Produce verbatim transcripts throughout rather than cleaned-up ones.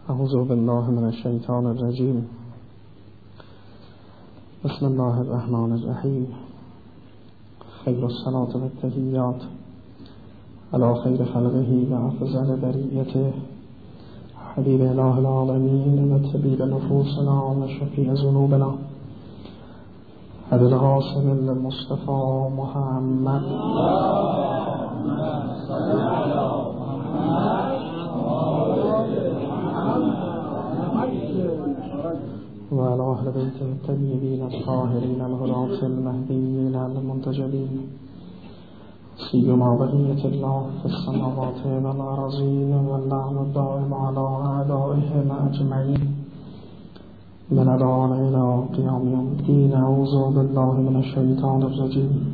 اعوذ بالله من الشیطان الرجیم. بسم الله الرحمن الرحیم. خیر الصلاة و التحیات علی خیر خلقه و افضل بریته حبیب اله العالمین و طبیب نفوسنا و شفیع ذنوبنا ابی القاسم المصطفى محمد و علی اهل بیت الطیبین الطاهرین الهداة المهدیین المنتجبین سیما بقیة الله فی السماوات والارضین واللعن الدائم علی اعدائهم اجمعین من الآن الی قیام یوم الدین. اعوذ بالله من الشیطان الرجیم.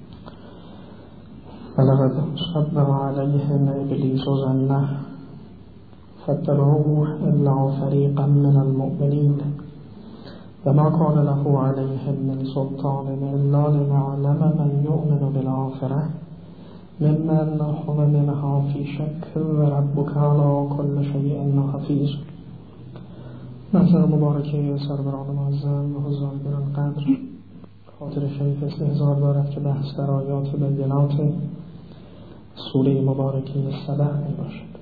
ولقد صبر علیهم ابلیس ظنه فاتبعوه الا فریقا من المؤمنین وما كان له عليهم من سلطان إلا لنعلم من يؤمن بالآخرة ممن هم منها في شك وربك على كل شيء حفیظ. نظر مبارکه سروران معظم و حضار گرانقدر خاطر شریف استحضار دارد که بحث در آیات بینات سوره مبارکه سبع می باشد.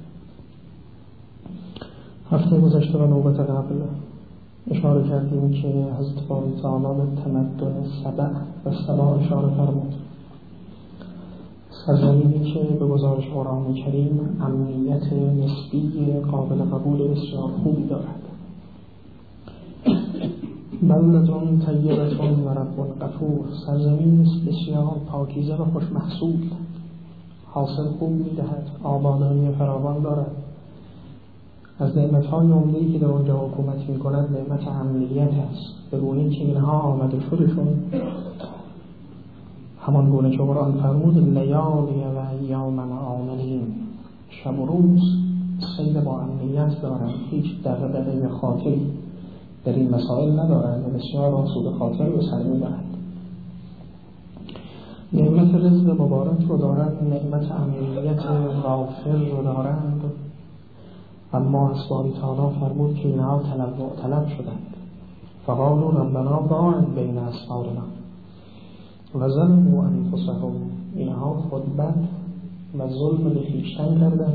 هفته گذشته و نوبت قبل اشاره کردیم که حضرت باری تعالی به تمدن سبع و سبع اشاره فرمود، سرزمینی که به گزارش قرآن کریم امنیت نسبی قابل قبول بسیار خوبی دارد. بلدتون طیبتون و رب غفور، سرزمین بسیار پاکیزه و خوش محصول، حاصل خوب میدهد، آبادانی فراوان دارد. از نعمت‌های عمده‌ای که در اونجا حکومت می‌کند نعمت امنیت است، به گونه‌ای که اینها آمده شدشون همان گونه که قرآن فرمود لیالی و ایام آمنین، شب و روز سیر با امنیت دارند، هیچ دغدغه خاطری در این مسائل ندارند و بسیار آسوده خاطر به سر می‌برند. نعمت رزق مبارک رو دارند، نعمت امنیت وافر رو دارند، اما از باری تعالی فرمود که اینها تنوع طلب شدند. فقالوا ربنا باعد بین اسفارنا و ظلموا انفسهم، اینها خودبد و ظلم به خویشتن کردند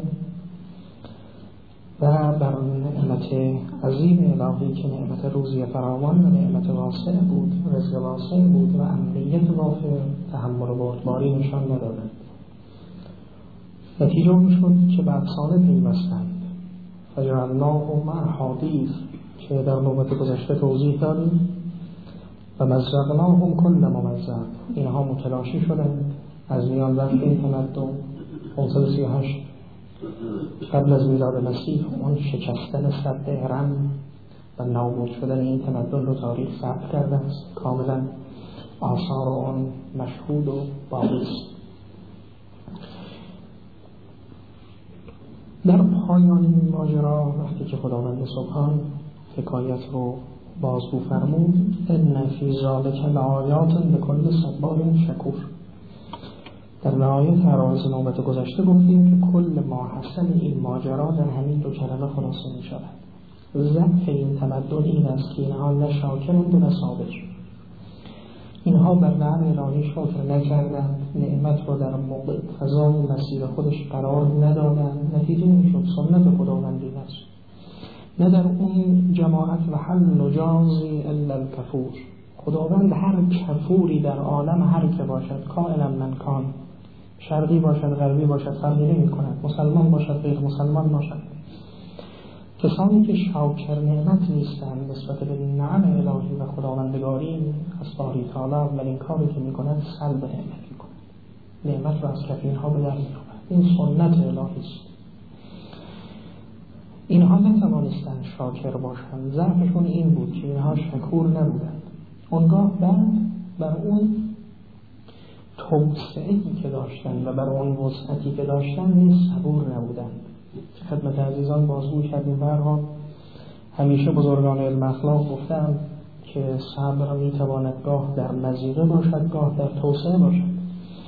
و بر نعمت عظیم الهی که نعمت روزی فراوان و نعمت واسع بود، رزق واسع بود و امنیت وافر، تحمل و بردباری نشان ندادند. نتیجه اون شد که به افسانه پیوستند. فجعلناهم احادیث که در نوبت گذشته توضیح دادیم و مزقناهم کل ممزق، اینها متلاشی شدند از میان رفت این تمدن پانصد و سی و هشت قبل از میلاد مسیح. اون شکستن سد ارم و نابود شدن این تمدن رو تاریخ ثبت کرده است، کاملا آثار آن مشهود و باقی است. در پایان این ماجرا وقتی که خداوند سبحان حکایت رو بازگو فرمود، ان فی ذلک لآیات لکل صبار شکور، در نهایت عرایض نوبت گذشته گفتیم که کل ما حصل این ماجرا در همین دو کلمه خلاصه می شود. ضعف این تمدن این است که اینها نه شاکرند و نه صابر. اینها بر نعم الهی شکر نکردند، نعمت را در موقع فضای مسیر خودش قرار ندادند. نتیجه نمیشد سنت خداوندی است. نه در اون جماعت و حل نجازی الا الکفور، خداوند هر کفوری در عالم هر که باشد، کائنا من کان، شرقی باشد غربی باشد فرقی نمی کند، مسلمان باشد غیر مسلمان باشد، کسانی که شاکر نعمت نیستند نسبت به نعم الهی و خداوندگاری، از باری تعالی اولین کاری که میکنند سلب نعمت میکنند، نعمت را از کف اینها به در میآورند. این سنت الهی است. اینها نتوانستند شاکر باشند، ضعفشون این بود که اینها شکور نبودند. اونگاه بعد بر اون توسعه‌ای که داشتند و بر اون وسعتی که داشتند نیز صبور نبودند. خدمت عزیزان بازگو کردیم برها همیشه بزرگان علم اخلاق گفتند که صبر میتواند گاه در مضیقه باشد گاه در توسعه باشد.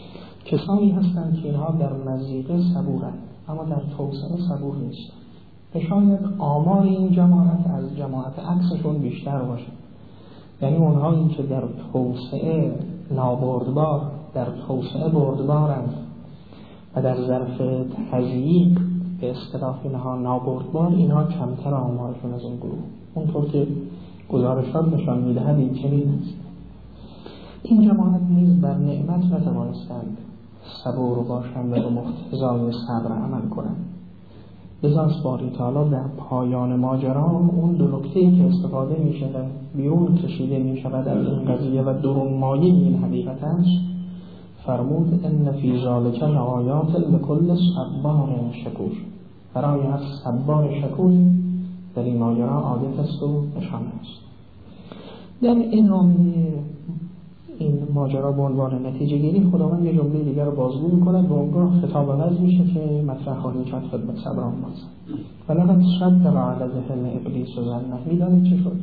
کسانی هستند که اینها در مضیقه صبورند اما در توسعه صبور نیستند. که شاید آمار این جماعت از جماعت عکسشون بیشتر باشه. یعنی اونها این که در توسعه نابردبار، در توسعه بردبارند و در ظرف تضییق به اصطلاح اینها نابردبار، اینها کمتر آمارشون از اون گروه. اونطور که گزارشات نشان میدهد این چنین است. این جماعت نیز بر نعمت نتوانستند صبور باشند و به مقتضای صبر عمل کنند. لذا باری تعالی در پایان ماجرا اون دو نکته‌ای که استفاده می شود بیرون کشیده می شود از این قضیه و درون مایه این حقیقت است، فرمود ان فی ذلک لآیات لکل صبار شکور. برای هر صبار شکور در این ماجرا آیت است و نشانه است. در ادامه این ماجرا به عنوان نتیجه گیری خداوند یه جمله دیگر رو بازگو می‌کند و اونگاه خطاب عوض میشه که مطرح خواهیم کرد خدمت صبران باز. ولقد صدق علیهم ابلیس و ظنه. میدانید چه شد؟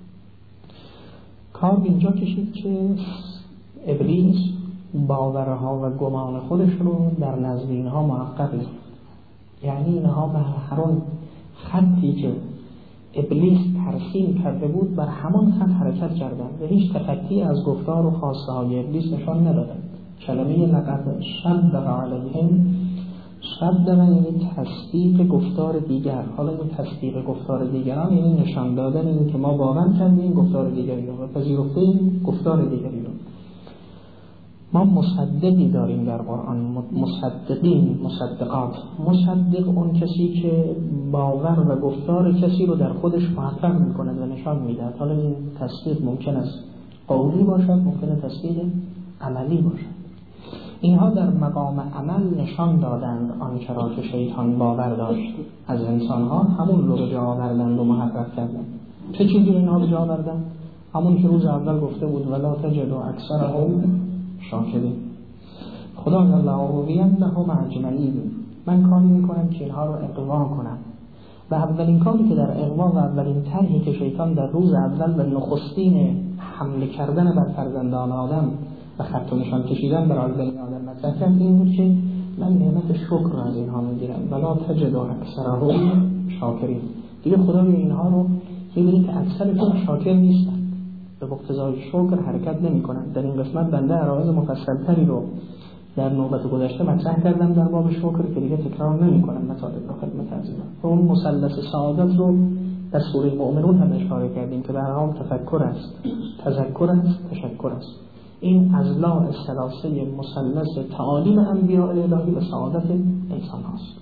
کار اینجا کشید که ابلیس باورها و گمان خودش رو در نزد اینها محقق کرد. یعنی اینها به هر اون خطی که ابلیس ترسیم کرده بود بر همان خط حرکت کردند و هیچ تخطی از گفتار و خواسته های ابلیس نشان ندادند. کلمه لقد صدق علیهم، صدق یعنی تصدیق گفتار دیگر. حالا این تصدیق گفتار دیگران یعنی نشان دادن این که ما باور کردیم گفتار دیگری رو و پذیرفتیم گفتار دیگری رو. ما مصدقی داریم در قرآن، مصدقین، مصدقات. مصدق اون کسی که باور و گفتار کسی رو در خودش محقق می‌کند و نشان می‌دهد. حالا این تصدیق ممکن است قولی باشد، ممکن است تصدیق عملی باشد. اینها در مقام عمل نشان دادند آنچه را که شیطان باور داشت از انسان‌ها، همون رو به جا آوردند و محقق کردند. چه چیزی اینها به جا آوردند؟ همون که روز اول گفته بود ولا تجد اکثرهم شاکرین. خدا جل لهم اجمعین. من کاری میکنم که اینها رو اقوا کنم و اولین کاری که در اقوا و اولین طرحی که شیطان در روز اول و نخستین حمله کردن بر فرزندان آدم و خط و نشان کشیدن برای بنی آدم مطرح کرد این بود که من نعمت شکر از اینها میگیرم ولا تجد اکثرهم شاکرین. دیگه خدا به اینها رو میبینید که اکثرشون شاکر نیستن، به مقتضای شکر حرکت نمی کنند. در این قسمت بنده عرایض مفصل‌تری رو در نوبت گذشته مطرح کردم در باب شکر که دیگه تکرار نمی کنم مطالب رو خدمت عزیزان. اون مثلث سعادت رو در سوره مؤمنون هم اشاره کردیم که در حال تفکر است، تذکر است، تشکر است. این اضلاع ثلاثه مثلث تعالیم انبیاء الهی و سعادت انسان هاست.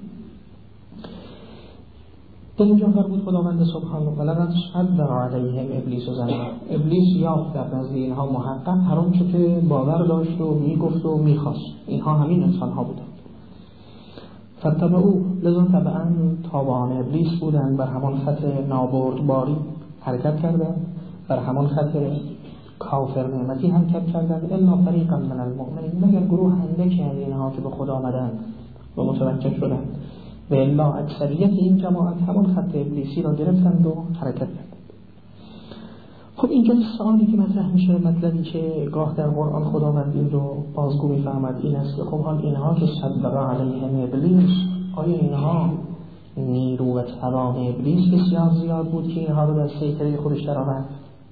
در اینجا فرمود خداوند سبحانه ولقد صدق علیهم ابلیس و ظنه. ابلیس یافت در نزد اینها محقق هر آنچه که باور داشت و میگفت و میخواست. اینها همین انسان ها بودند. فتبعوه، لذا طبعا تابعان ابلیس بودند، بر همان خط نابردباری حرکت کردند، بر همان خط کافر نعمتی حرکت کردند. الا فریقا من المؤمنین، مگر گروه اندکی از اینها که به خدا آمدند و متوجه شدند و الا اکثریت این جماعت همون خط ابلیسی را گرفتند و حرکت کردند. خب اینجا سوالی که مطرح میشه، مطلبی که گاه در قرآن خداوند این رو بازگو میفهمد این است که خب حال اینها که صدق علیهم ابلیس، آیا اینها نیرو و توان ابلیس بسیار زیاد بود که اینها رو در سیطره خودش درآورد؟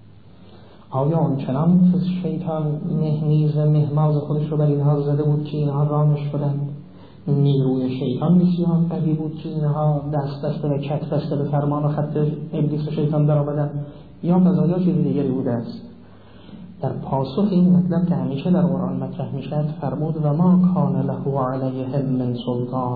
آیا آنچنان شیطان مهمیز مهماز خودش رو بر اینها زده بود که اینها رامش شدند؟ نیروی شیطان بسیار قوی بود که اینها دست دسته و کت دسته به فرمان و خط ابلیس و شیطان در آمدند، یا قضایا چیز دیگری بوده است؟ در پاسخ این مطلب که همیشه در قرآن مطرح میشد فرمود و ما کان له علیهم من سلطان.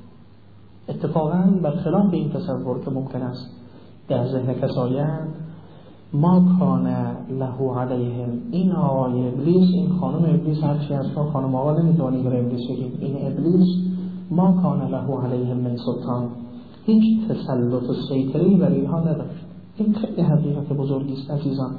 اتفاقا برخلاف این تصور که ممکن است در ذهن کسایت، ما کان له علیهم، این آقای ابلیس، این خانم ابلیس، هرچی از تو خانم آقا نمیتوانی بر ابلیس بگیم، این ابلیس ما کان له علیهم من سلطان، هیچ تسلط و سیطره‌ای بر اینها نداشت. این خیلی حقیقت بزرگی است عزیزان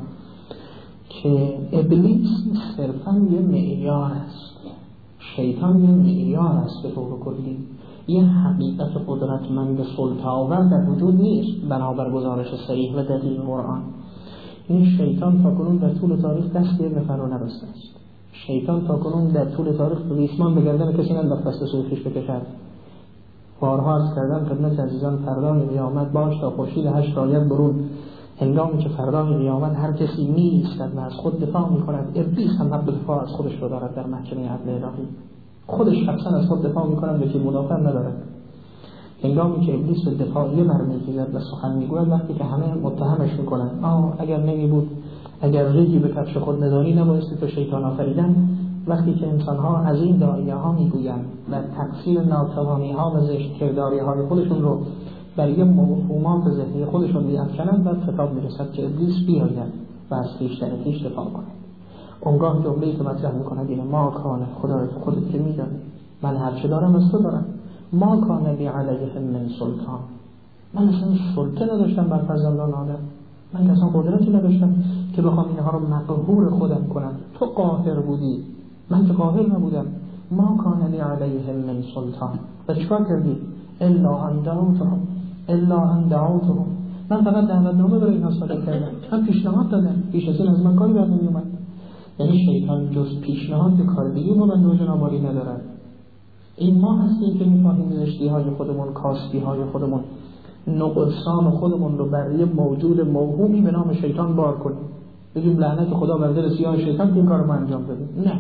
که ابلیس صرفا یه معیار است، شیطان یه معیار است به طور کلی. یه حقیقت قدرتمند سلطه‌آور در وجود نیست بنابر گزارش صریح و دقیق قرآن. این شیطان تا کنون در طول تاریخ دست یک نفر رو نبسته است. شیطان تا کنون در طول تاریخ ریسمان به گردن کسی ننداخت دست سوی خویش بکشد. بارها عرض کردم خدمت عزیزان فردای قیامت باش تا خورشید هشت آید برون، هنگامی که فردای قیامت هر کسی می ایستد و از خود دفاع می کند، ابلیس هم حق دفاع از خودش رو دارد در محکمه عدل الهی، خودش شخصا از خود دفاع می کند و که مدافع ندارد. هنگامی که ابلیس به دفاعیه برمی‌خیزد و سخن میگوید، وقتی که همه متهمش میکنند آه اگر نمی بود، اگر ریگی به کفش خود نداری نبایستی تو شیطان آفریدن، وقتی که انسان‌ها از این داعیه ها میگویند و تقصیر ناتوانی ها و زشت کرداری های خودشون رو برای مفهومات ذهنی خودشون می‌افکنند، و خطاب میرسد که ابلیس بیاید و از خویشتن خویش دفاع کند. اونگاه جمله‌ای که مطرح می‌کند اینه: ما کان، خدای خودت که می‌دانی من هر چه دارم از تو دارم، ما کان لی علیهم من سلطان، من اصلا سلطه نداشتم بر فرزندان آدم، من اصلا قدرتی نداشتم که بخوام اینها رو مقهور خودم کنم، تو قاهر بودی، من که قاهر نبودم. ما کان لی علیهم من سلطان، و چیکار کردی؟ الا ان دعوتهم الا ان دعوتهم، من فقط دعوتنامه برای اینها صادر کردم، من پیشنهاد دادم، پیش از این از من کاری بر نمی‌اومد. یعنی شیطان جز پیشنهاد به کار دیگه ما بنده و جنابالی ندارد. این ما هستیم که می‌خواهیم زشتی‌های خودمون، کاستی‌های خودمون، نقصان خودمون رو برای موجود موهومی به نام شیطان بار کنیم، بگیم لعنت خدا بر دل سیاه شیطان که این کارو ما انجام دادیم. نه،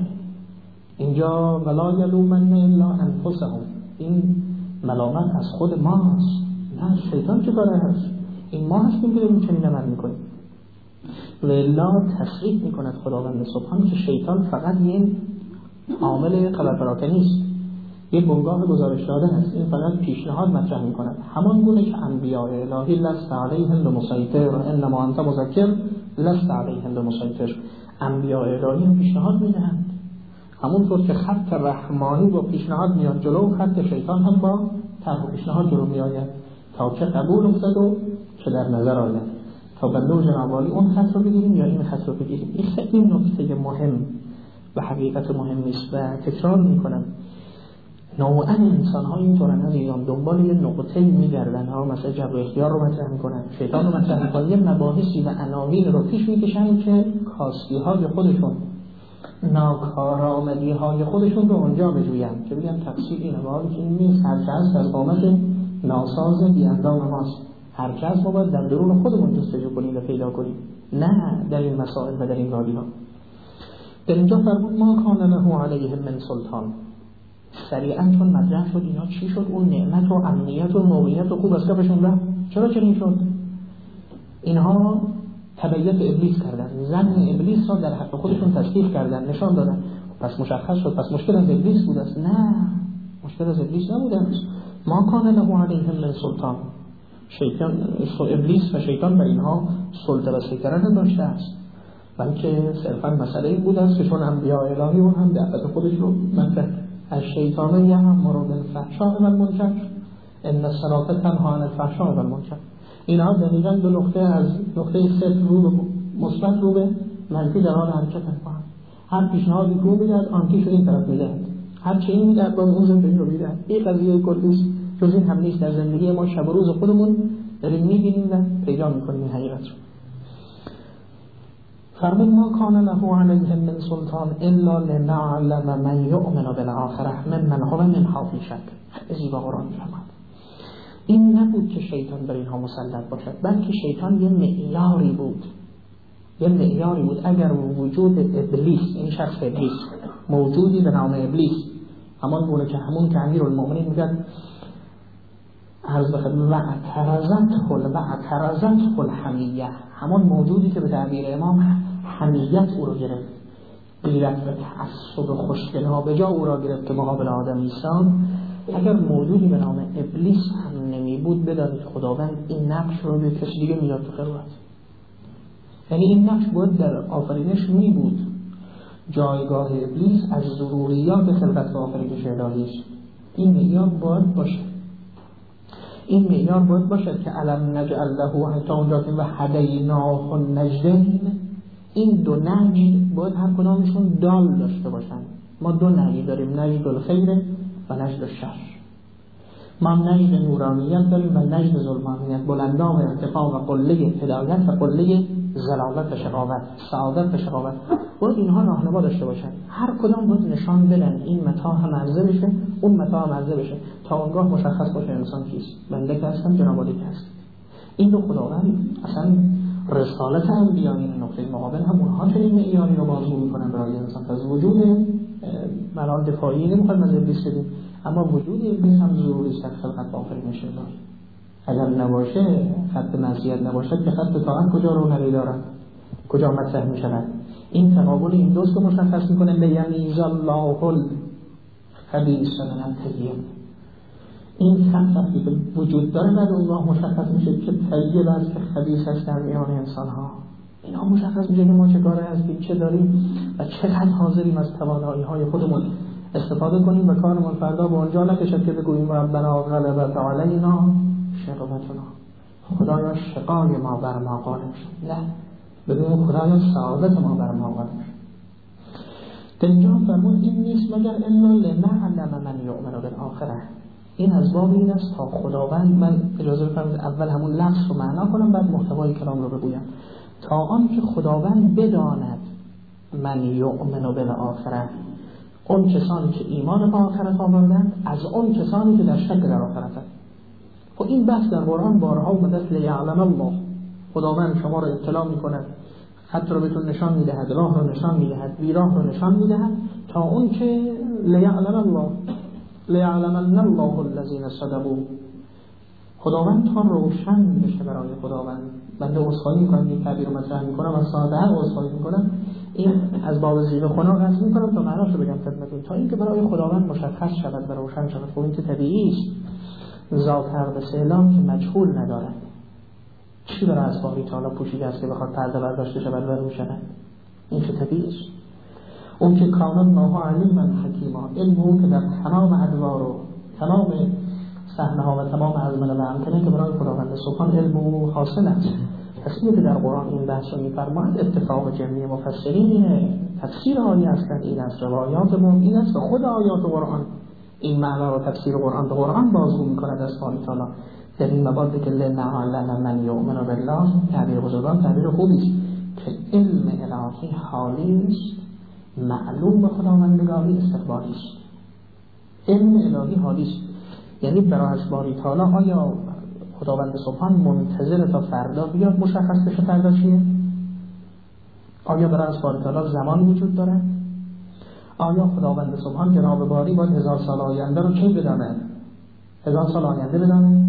اینجا ولا یلومن الا انفسهم، این ملامت از خود ماست، نه شیطان چه کاره هست، این ما هستیم که داریم چنین عمل میکنیم. و الا تصریح میکند خداوند سبحان که شیطان فقط یه عامل خبر پراکنی نیست، یه بنگاه گزارش داده هست، این فقط پیشنهاد مطرح میکند، همان گونه که انبیاء الهی لست علیهم بمسیطر انما انت مذکر لست علیهم بمسیطر، انبیاء الهی هم پیشنهاد میدهند، همونطور که خط رحمانی با پیشنهاد میاد جلو، خط شیطان هم با طرح پیشنهاد جلو میآید تا چه قبول افتاد و چه در نظر آید، تا بنده و جنابالی اون خط رو بگیریم یا این خط رو بگیریم. این خیلی نکته مهم و حقیقت مهم است و تکرار میکنم، نوعاً انسان ها اینطورن عزیزان، دنبال یه نقطه میگردن ها، مثلا جبر اختیار رو مطرح میکنن، شیطان رو مطرح میکنن، یه مباحثی و عناوین رو پیش میکشن که کاستی های خودشون، ناکارآمدی های خودشون رو اونجا بجوین، که بگن تقصیر اینه، حالی که این نیست، هرچه هست از قامت ناساز بی اندام ماست، هرچه هست ما باید در درون خودمون جستجو کنیم و پیدا کنیم، نه در این مسائل و در این رابطه ها. در اینجا فرمود ما کان له علیهم من سلطان، سریعا چون مطرح شد اینا چی شد، اون نعمت و امنیت و موقعیت و خوب از کفشون رفت. چرا چنین شد؟ اینها تبعیت ابلیس کردن، ظن ابلیس را در حق خودشون تصدیق کردن، نشان دادن، پس مشخص شد پس مشکل از ابلیس بود است. نه، مشکل از ابلیس نبود است. ما کان له علیهم من سلطان، شیطان ابلیس و شیطان بر اینها سلطه و سیطره نداشته است، بلکه صرفا مسئله این بود است که چون انبیاء الهی اون هم دعوت خودش رو مطرح، الشیطان یأمر بالفحشاء والمنکر ان الصلاة تنهی عن الفحشاء والمنکر. اینها دقیقاً دو نقطه از نقطه صفر رو به مثبت رو به منفی در حال حرکت هستند. هر پیشنهادی رو میدهد آنتی شو این طرف میدهد، هر چه این میدهد باز اون زندگی رو میدهد. این قضیه کلیست، جز این هم نیست. در زندگی ما شب و روز خودمون داریم میبینیم و پیدا میکنیم این حقیقت رو. فرمود ما کان له علیهم من سلطان الا لنعلم من یؤمن بالآخرة ممن هو منها فی شک. خیلی زیبا قرآن میفرماد. این نبود که شیطان بر اینها مسلط باشد، بلکه شیطان یه معیاری بود، یه معیاری بود. اگر وجود ابلیس، این شخص ابلیس، موجودی به نام ابلیس، همان گونه که همون که امیرالمؤمنین میگن عرض بخد و اعترضته و اعترضته الحمیه، همون موجودی که به تعبیر امام حمیت او رو گرفت، غیرت و تعصب خوشگل‌ها به جا او را گرفت که مقابل آدم ایسان. اگر موجودی به نام ابلیس هم نمی بود، بدانید خداوند این نقش رو به کسی دیگه میداد تو خلوت. یعنی این نقش باید در آفرینش می بود. جایگاه ابلیس از ضروریات خلقت و آفرینش الهی است. این معیار باید باشه، این معیار باید باشد که علم نجعل له، حتی اونجا که و هدیناه النجدین، این دو نجد باید هر کدامشون دال داشته باشن. ما دو نجد داریم، نجد الخیر و نجد الشر. ما نجد نورانیت داریم و نجد ظلمانیت، بلندام ارتفاع و قله هدایت و قله ضلالت و شقاوت، سعادت و شقاوت، باید اینها راهنما داشته باشن. هر کدام باید نشان بدن این متاع هم عرضه بشه، اون متاع هم عرضه بشه، تا اونگاه مشخص باشه انسان کیست، بنده که هستم، جناب عالی که هست. این رو خداوند اصلا رسالت انبیا این نقطه مقابل هم اونها چنین معیاری رو بازگو میکنن برای انسان. پس وجود ملال دفاعی نمیخواد از ابلیس بدیم، اما وجود ابلیس هم ضروری است در خلقت آفرینش الله. اگر نباشه، خط معصیت نباشد که خط طاعت کجا رو نری دارد، کجا مطرح می شود. این تقابل این دوست رو مشخص میکنه. لیمیز الله الخبیث من الطیب. این خط وقتی که وجود داره بعد الله مشخص میشه که طیب است که خبیث است در میان انسان ها. اینا مشخص میشه که ما چه کاره هستیم، چه داریم و چقدر حاضریم از توانایی های خودمون استفاده کنیم و کارمون فردا به اونجا نکشد که بگوییم ربنا غلبت علینا شقاوتنا، خدایا شقای ما بر ما غالب شد. نه، بگوییم خدایا سعادت ما بر ما غالب شد. در اینجا فرمود این نیست مگر الا لنعلم من یؤمن بالآخره. این از باب این است تا خداوند، من اجازه بفرمایید اول همون لفظ رو معنا کنم بعد محتوای کلام رو بگویم، تا آن که خداوند بداند من یؤمن بالآخره، اون کسانی که ایمان به آخرت آوردند از اون کسانی که در شک در آخرتند. و این بحث در قرآن بارها اومده. لیعلم الله، خداوند شما رو اطلاع میکند، خط رو بهتون نشان میدهد، راه رو نشان میدهد، بیراه رو نشان میدهد، تا اون که لیعلم الله لیعلمن الله الذین صدقوا، خداوند تا روشن بشه برای خداوند. بنده عذرخواهی میکنم این تعبیر رو مطرح میکنم، از ساعت هر عذرخواهی میکنم، این از باب زیر خنا قصد میکنم تا معناش رو بگم خدمتتون، تا اینکه برای خداوند مشخص شود و روشن شود. خب این که طبیعی است، ذات حرب سلام که مجهول ندارد، چی برای اسبابی تعالی پوشیده است که بخواد پرده برداشته شود و روشن شود؟ این که طبیعی است. اون که کان الله علیما حکیما، علم اون که در تمام ادوار و تمام صحنه ها و تمام ازمنه و امکنه که برای خداوند سبحان علم او حاصل است. پس اینه که در قرآن این بحث رو می‌فرماید. اتفاق جمعی مفسرین تفسیر آیه هستند این است، روایات ما این است و خود آیات قرآن این معنا رو تفسیر قرآن به قرآن بازگو می‌کند از خالق تعالی. در این مبادی که لنعلم من یؤمن بالله، تعبیر بزرگان تعبیر خوبی است که علم الهی حالی است، معلوم به خداوندگاری استقبالی است. علم الهی حالی است، یعنی برای باری تعالی آیا خداوند سبحان منتظر تا فردا بیاد مشخص بشه فردا چیه؟ آیا برای باری تعالی زمان وجود داره؟ آیا خداوند سبحان جناب باری باید هزار سال آینده رو کی بدانه؟ هزار سال آینده بدانه؟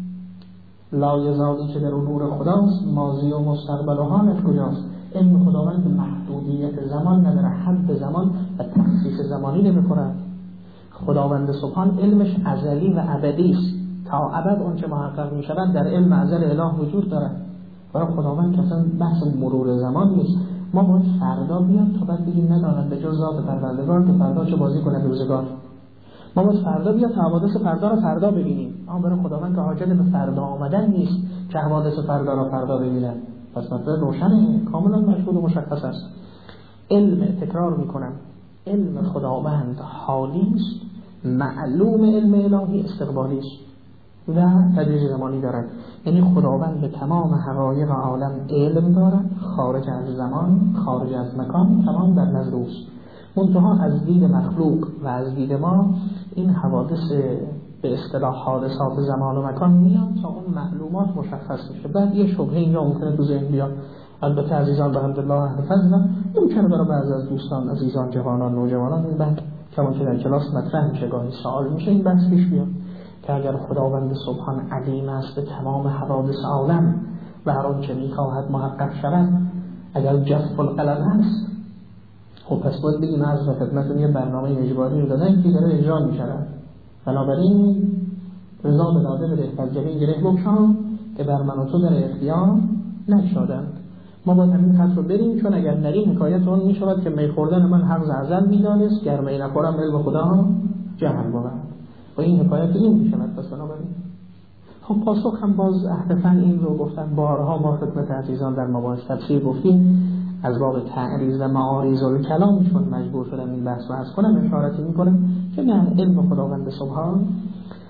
لا یزالی که در امور خداست، ماضی و مستقبل و حالش کجاست؟ علم خداوند محدودیت زمان نداره، حد زمان و تخصیص زمانی نمی‌کنه. خداوند سبحان علمش ازلی و ابدی است، تا ابد اون چه محقق می‌شود در علم ازل اله وجود داره. برای خداوند اصلا بحث مرور زمان نیست. ما باید فردا بیاد تا بعد بگیم ندانند به جز ذات پروردگار که فردا چه بازی کنه روزگار. ما باید فردا بیاد تا حوادث فردا رو فردا ببینیم. اما برای خداوند که حاجت به فردا آمدن نیست که حوادث فردا رو فردا ببینن. پس مطلب روشنه، کاملا مشهود و مشخص است. علم، تکرار میکنم، علم خداوند حالی است، معلوم علم الهی استقبالی است و تدریج زمانی دارد. یعنی خداوند به تمام حقایق عالم علم دارد، خارج از زمان، خارج از مکان، تمام در نظر اوست. منتها از دید مخلوق و از دید ما این حوادث به اصطلاح حادثات زمان و مکان میاد تا اون معلومات مشخص میشه. بعد یه شبهه اینجا ممکنه تو ذهن بیاد، البته عزیزان به الحمدلله اهل فضل، ممکنه برای بعضی از دوستان عزیزان جوانان نوجوانان این بحث کما که در کلاس مطرح میشه، گاهی سوال میشه، این بحث پیش بیاد که اگر خداوند سبحان علیم است به تمام حوادث عالم و هر آنچه میخواهد محقق شود، اگر جف القلم هست، خب پس باید بگیم از خدمتتون یه برنامه اجباری رو دادن که داره اجرا میشه. بنابراین رضا به داده بده از جمعی گره بکشان که بر من و تو در اختیار نشدند. ما باید همین خط رو بریم، چون اگر نریم حکایت اون می شود که می خوردن من حق ازل می دانست، گر می نخورم علم خدا جهل بود و این حکایت این می شود. پس بنابراین خب پاسخ هم باز اهل فن این رو گفتن، بارها ما خدمت عزیزان در مباحث تفسیر گفتیم، از باب تعریض و معاریض الکلام چون مجبور شدم این بحث رو عرض کنم، اشارتی میکنم که نه، علم خداوند سبحان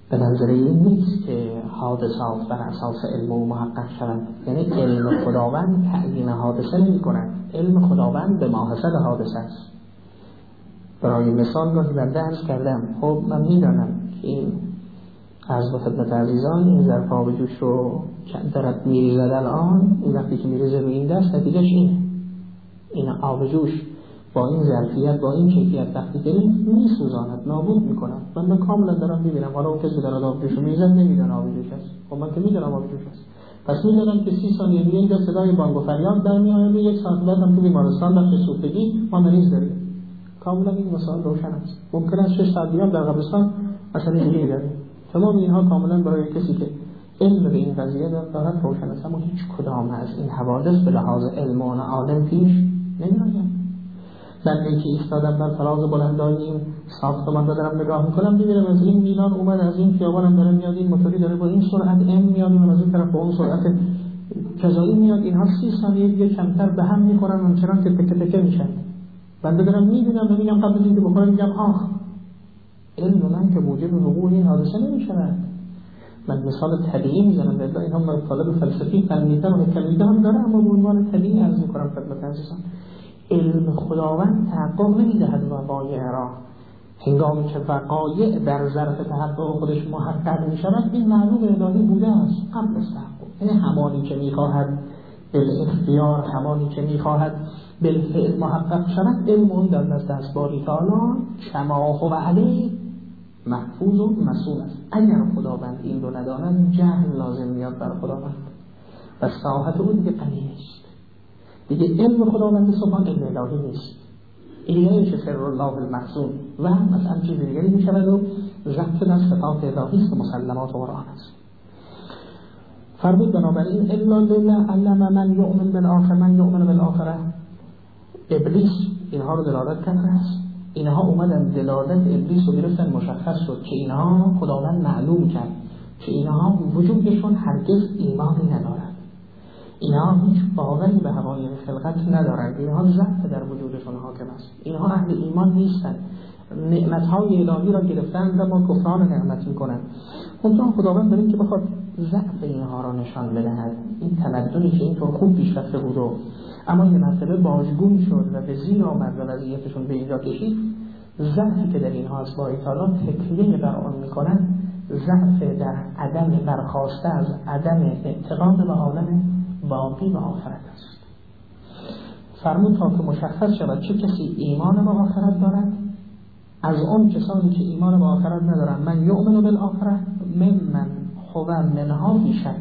به منظره این نیست که حادثات بر اساس علم و محقق شوند. یعنی علم خداوند تعیین حادثه نمی کند، علم خداوند به ماحصل حادثه است. برای مثال گاهی بنده عرض کردم، خب من میدانم که این عرض به خدمت عزیزان این ظرف آب جوش رو که دارد میریزد الان، این وقتی که میریزه روی این دست نتیجهش اینه، این آب جوش با این ظرفیت با این کیفیت وقتی داریم میسوزاند، نابود میکند. من کاملا دارم میبینم. حالا اون کسی دارد آب جوش رو میریزد نمیدونه آب جوش است، خب من که میدونم آب جوش است. پس میدونم که سی ثانیه دیگه این صدای بانگ و فریاد در میاد و یک ساعت بعد هم تو بیمارستان بخش سوختگی ما مریض داریم. کاملا این مسائل روشن است. ممکن است شش ساعت دیگه در قبرستان اصلا دیگه داریم. تمام اینها کاملا برای کسی که علم به این قضیه دارد روشن است. اما هیچ کدام از این حوادث به لحاظ علم و عالم پیش نمی‌آید. من که ایستادم در فراز بلندای این ساختمان رو دارم نگاه میکنم، میبینم از این میلان اومد، از این خیابانم داره میاد، این موتوری داره با این سرعت ام میاد، اون از این طرف با اون سرعت کذایی میاد، اینها سی ثانیه دیگه کمتر به هم میخورن اونچنان که تکه تکه میشن. بنده دارم میبینم و میگم قبل از اینکه بخورم میگم آخ، علم من که موجب وقوع این حادثه نمیشود. من مثال طبیعی میزنم، بلا اینها مطالب فلسفی فنی‌تر و کمیده هم داره، اما به عنوان طبیعی عرض میکنم خدمت عزیزان. علم خداوند تحقق نمیدهد وقایع را. هنگامی که وقایع در ظرف تحقق خودش محقق میشود، این معلوم الهی بوده است قبل از تحقق. یعنی همانی که میخواهد بالاختیار، همانی که میخواهد بالفعل محقق شود، علم اون در دست است باری تعالی کما هو علیه محفوظ و مسئول است. اگر خداوند این رو نداند، جهل لازم میاد بر خداوند و ساحت او دیگه غنی نیست. دیگه علم خداوند سبحان علم الهی نیست. این نمیشه سر الله المحسون و مثلا چیز دیگری میشود و ضبط در صفات الهی است و مسلمات قرآن است. فرمود بنابراین الا لله علم من یؤمن بالآخرة من یؤمن بالآخرة. ابلیس اینها رو دلالت کرده است. اینها اومدن دلالت ابلیس رو گرفتن، مشخص شد که اینها خداوند معلوم کرد که اینها وجودشون هرگز ایمانی ندارد، اینها هیچ باوری به حقایق خلقت ندارند، اینها ضعف در وجودشون حاکم است، اینها اهل ایمان نیستند، نعمتهای الهی را گرفتند و با کفران نعمت میکنند. اونجا خداوند برای که بخواد ضعف اینها را نشان بدهد، این تمدنی که اینطور خوب پیش رفته بود و اما یه مرتبه باجگون شد و به زیر آمد و وضعیتشون به اینجا کشید، ضعفی که در اینها از باری تعالی تکلیه بر آن میکنند، ضعف در عدم برخاسته از عدم اعتقاد به عالم باقی و آخرت است. فرمود تا که مشخص شود چه کسی ایمان به آخرت دارد از اون کسانی که ایمان به آخرت ندارند. من یؤمن بالآخرة ممن هو منها فی شک،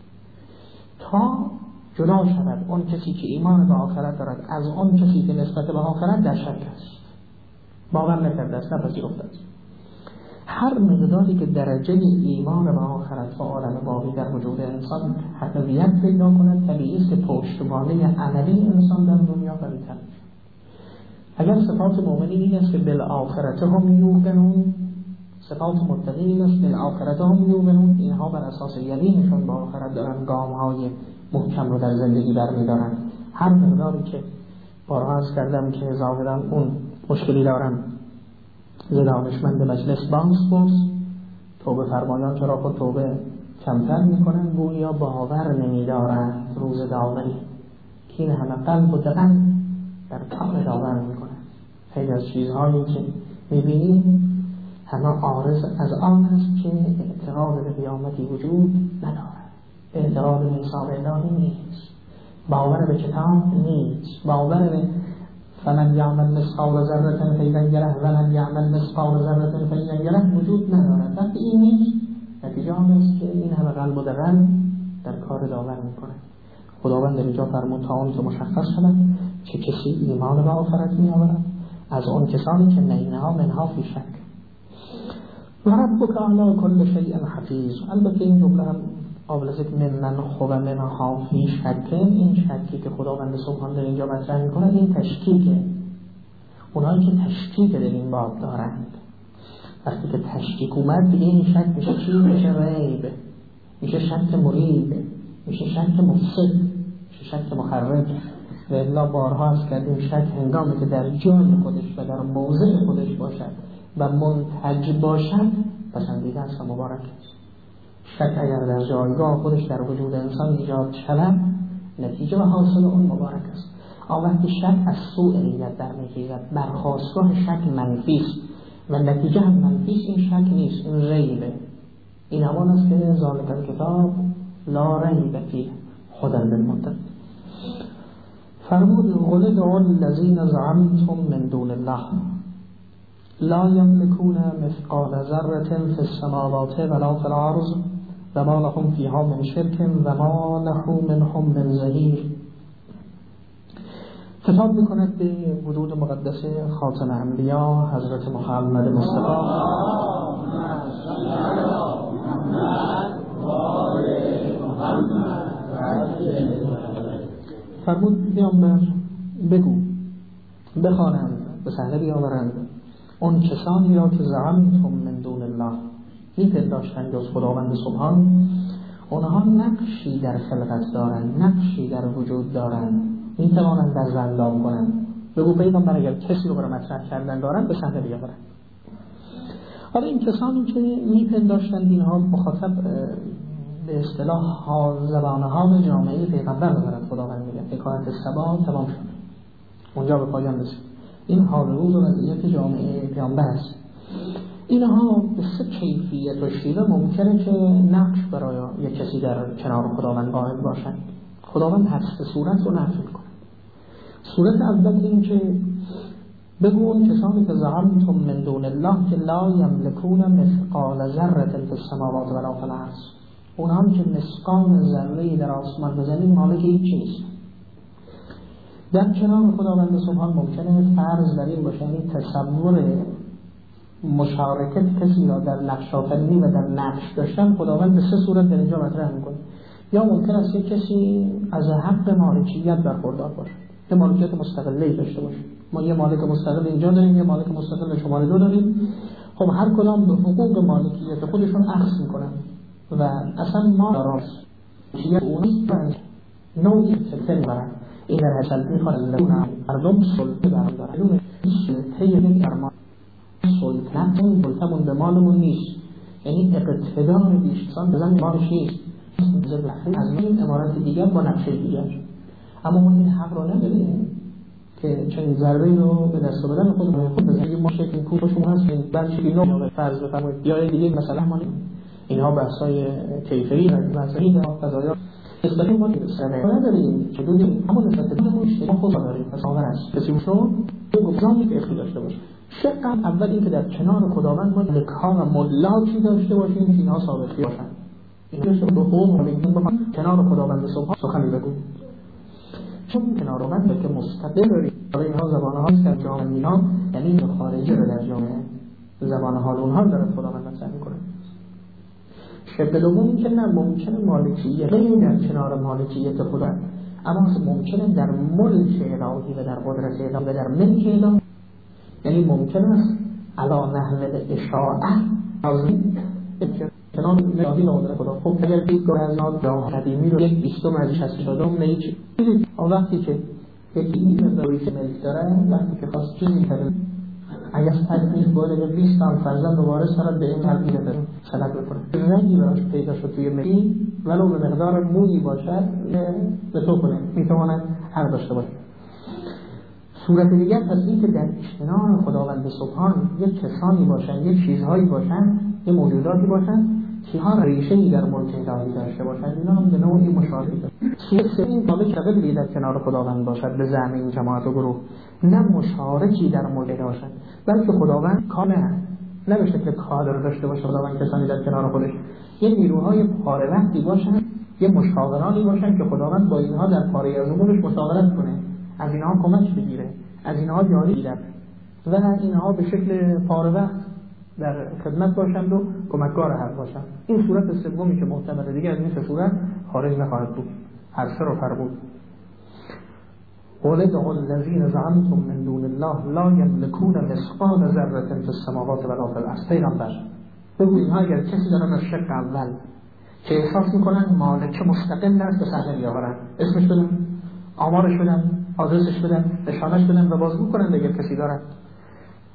تا جدا شود اون کسی که ایمان به آخرت دارد از اون کسی که نسبت به آخرت در شک است، باور نکرده است، نپذیرفته است. هر مقداری که درجه ایمان به آخرت و عالم باقی در وجود انسان حقیقت پیدا کند، طبیعی است که پشتوانه عملی انسان در دنیا قوی‌تر میشه. اگر صفات مؤمنین این است که بالآخرت هم یوقنون، صفات متقین این است بالآخرت هم یوقنون، اینها بر اساس یقینشون با آخرت دارن گام‌های محکم رو در زندگی برمی‌دارن. هر مقداری که بارها عرض کردم که ظاهراً اون مشکلی دارن، ز دانشمند مجلس بانس بوس توبه فرمایان چرا خود توبه کمتر میکنن، گویا باور نمیدارن روز داوری که این همه قلب و دقن در کار داور میکنن. خیلی از چیزهایی که میبینیم همه عارض از آن است که اعتقاد به قیامتی وجود ندارد، اعتقاد به حساب الهی نیست، باور به کتاب نیست، باور به فمن یعمل مثقال ذره خیرا یره و من یعمل مثقال ذره شرا یره وجود ندارد. وقتی این نیست، نتیجه آن است که این همه قلب و دقن در کار داور میکنه. خداوند در اینجا فرمود تا آن که مشخص شود چه کسی ایمان به آخرت میآورد از آن کسانی که نینها منها فی شک. و ربک علی کل شیء حفیظ. البته این جمله هم قابل ذکر من خوب منها فی شک، این شکی که خداوند سبحان در اینجا مطرح میکنه این تشکیکه. اونایی که تشکیک در این باب دارند، وقتی که تشکیک اومد دیگه این شک میشه چی؟ میشه ریب، میشه شک مریب، میشه شک مفسد، میشه شک مخرب. و الا بارها از کردیم شک هنگامی که در جای خودش و در موضع خودش باشد و منتج باشد پسندیده است و مبارک است. شک اگر در جایگاه خودش در وجود انسان ایجاد شود، نتیجه و حاصل اون مبارک است. اما وقتی شک از سوء نیت در میگیرد، برخاستگاه شک منفی است و نتیجه هم منفی است، این شک نیست، این ریبه. این همان است که ذالک الکتاب لا ریب فیه هدی للمتقین. فرمود قل ادعوا الذین زعمتم من دون الله لا یملکون مثقال ذرة فی السماوات ولا فی الارض و ما لهم فیها من شرک و ما له منهم من ظهیر. خطاب میکند به وجود مقدس خاتم انبیا حضرت محمد مصطفی فرمود پیامبر بگو، بخوانند، به صحنه بیاورند اون کسانی را که زعمتم من دون الله، میپنداشتند جز خداوند سبحان، اونها نقشی در خلقت دارند، نقشی در وجود دارند، میتوانند در زندان کنند. بگو پیغمبر اگر کسی رو برای مطرح کردن دارند به صحنه بیاورند. حالا این کسانی که میپنداشتند اینها مخاطب به اصطلاح زبان حال جامعه پیغمبر دارد. خداوند میگه حکایت سبا تمام شد، اونجا به پایان رسید. این حال روز و وضعیت جامعه پیغمبر است. اینها به سه کیفیت و شیوه ممکنه که نقش برای یک کسی در کنار خداوند قائم باشند. خداوند هر سه صورت رو نفی کنه. صورت اول این که بگو اون کسانی که زعمتم من دون الله که لا یملکون مثقال ذره فی السماوات ولا فی الارض، اونها هم که مثقال ذره‌ای در آسمان و زمین مالک هیچ نیست. در کنار خداوند سبحان ممکنه فرض بر این باشه، این تصور مشارکت کسی را در نقش آفرینی و در نقش داشتن خداوند به سه صورت در اینجا مطرح میکنه. یا ممکن است یک کسی از حق مالکیت برخوردار باشه، یه مالکیت مستقلی داشته باشه. ما یه مالک مستقل اینجا داریم، یه مالک مستقل شماره دو داریم. خب هر کدام به حقوق مالکیت خودشون اخذ میکنن و اصلا ما راست چیه اونی برن نوعی فکر میبرن. این در حسل میخواد لونه مردم سلطه برندارن، لونه سلطه یک درمان سلطنتمون سلطمون به مالمون نیست، یعنی اقتدار بیشتان بزن مالش نیست، از این امارت دیگر با نقشه دیگر. اما ما این حق را نداریم که چنین ضربه رو به دست بدن خودمون خود بزنیم. ما شکل کوششمون هست که بچگی نو فرض بفرمایید یا دیگه مثلا ما اینها بحثای کیفری و مسائل قضایا نسبت ما نیستن نداریم که دونیم، اما نسبت به ما خود داریم. تصاور است کسی شو تو گفتانی که اختی داشته باشه. شق اول این که در کنار خداوند ما لکها و ملاکی داشته باشیم که اینها ثابت باشن. این شو دو قوم و میگیم بخوام کنار خداوند سبحان سخنی بگو، چون کنار خداوند که مستقل داریم. برای اینها زبان ها است که جامعه اینا یعنی خارجی رو در جامعه زبان حال اونها داره خداوند مطرح میکنه. شق دوم این که نه ممکنه مالکیت غیر در کنار مالکیت خدا، اما ممکنه در ملک الهی و در قدرت الهی و در ملک الهی، یعنی ممکن است علا نحو اشاعه عظیم کنار ملکی قدرت خدا. خب اگر دیدگاه از ناد جامعه قدیمی رو یک بیستم از شصت شدم نیچه وقتی که یکی این مداریش ملک داره، وقتی که خواست چیزی کرده اگر تدبیر بوده بیست تا فرزند دوباره سرد به این تدبیر داره صدق بکنه، رنگی براش پیدا شد توی ملی ولو به مقدار مویی باشد به تو کنه میتواند حق داشته باشه. صورت دیگر پس این که در کنار خداوند سبحان یک کسانی باشن، یک چیزهایی باشن، یک موجوداتی باشن که ها ریشه‌ای در ملک الهی داشته باشن، اینا هم به نوعی مشابه صورت سوم مالک قبلی در کنار خداوند باشد به زعم این جماعت و گروه، نه مشارکی در ملک باشد، بلکه خداوند کانه نه به شکل کادر داشته باشه خداوند کسانی در کنار خودش، یه نیروهای پاره وقتی باشن، یه مشاورانی باشن که خداوند با اینها در پاره از امورش مشاورت کنه، از اینها کمک بگیره، از اینها یاری بگیره و اینها به شکل پاره وقت در خدمت باشند و کمکگار حق باشند. این صورت سومی که محتمل دیگه از این سه صورت خارج نخواهد بود. هر سه رو فرمود قل ادعوا الذین زعمتم من دون الله لا یملکون مثقال ذره فی السماوات ولا فی الارض. پیغمبر بگو اینها اگر کسی دارن از شق اول که احساس میکنن مالک مستقل است به صحنه بیاورن، اسمش بدن، آمارش بدن، آدرسش بدن، نشانش بدن و بازگو کنن اگر کسی دارن.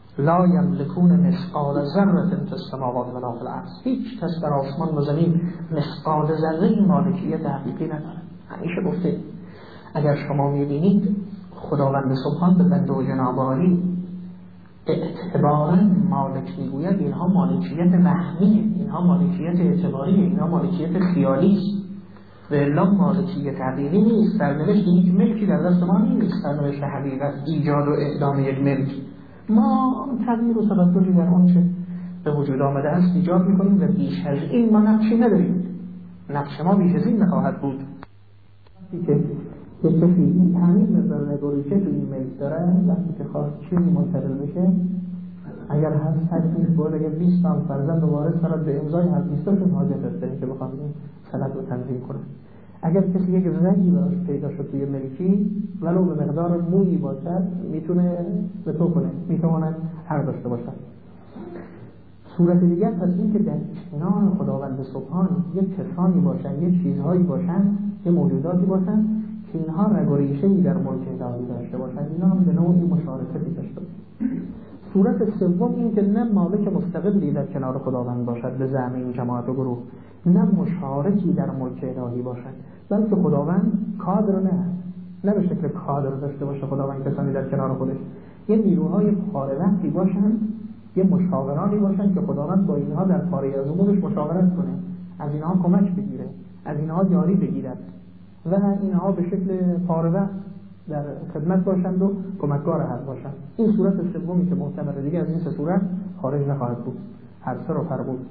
لا یملکون مثقال ذره فی السماوات ولا فی الارض. هیچ کس در آسمان و زمین مثقال ذره مالکیت حقیقی نداره. همیشه گفته اگر شما میبینید خداوند سبحان به بنده و جناب عالی اعتباراً مالک میگوید، اینها مالکیت وهمیه، اینها مالکیت اعتباریه، اینها مالکیت خیالی است. و الا مالکیت حقیقی نیست. سرنوشت هیچ ملکی در دست ما نیست. سرنوشت حقیقت ایجاد و اعدام یک ملک. ما تغییر و تبدلی در اون چه به وجود آمده است ایجاد میکنیم و بیش از این ما نقشی نداریم. نقش ما بیش از این نخواهد بود. وقتی که یک کسی این همین مقدار رگوریشه تو این ملک داره، وقتی که خواست چیزی منتقل بشه، اگر هر تکلیف بود، اگر بیست تا فرزند وارث فرد به امضای هر بیستاشون حاجت هست که بخوام این سند رو تنظیم کنه. اگر کسی یک زنی براش پیدا شد توی ملکی ولو به مقدار مویی باشد میتونه به تو کنه، میتونه حق داشته باشد. صورت دیگر پس این که در کنار خداوند سبحان یک کسانی باشن، یک چیزهایی باشن، یک موجوداتی باشن که اینها رگ و ریشه‌ای در ملک الهی داشته باشن، اینا هم به نوعی مشارکتی داشته باشن. صورت سوم این که نه مالک مستقلی در کنار خداوند باشد به زعم این جماعت و گروه، نه مشارکی در ملک الهی باشد، بلکه خداوند کادر نه نه به شکل کادر داشته باشه خداوند کسانی در کنار خودش، یه نیروهای پاره وقتی باشن، یه مشاورانی باشن که خداوند با اینها در پاره از امورش مشاورت کنه، از اینها کمک بگیره، از اینها یاری بگیرد و اینها به شکل پاره وقت در خدمت باشند و کمکگار هر باشند. این صورت سومی که محتمل دیگه از این سه صورت خارج نخواهد بود، هر سه رو فرمود.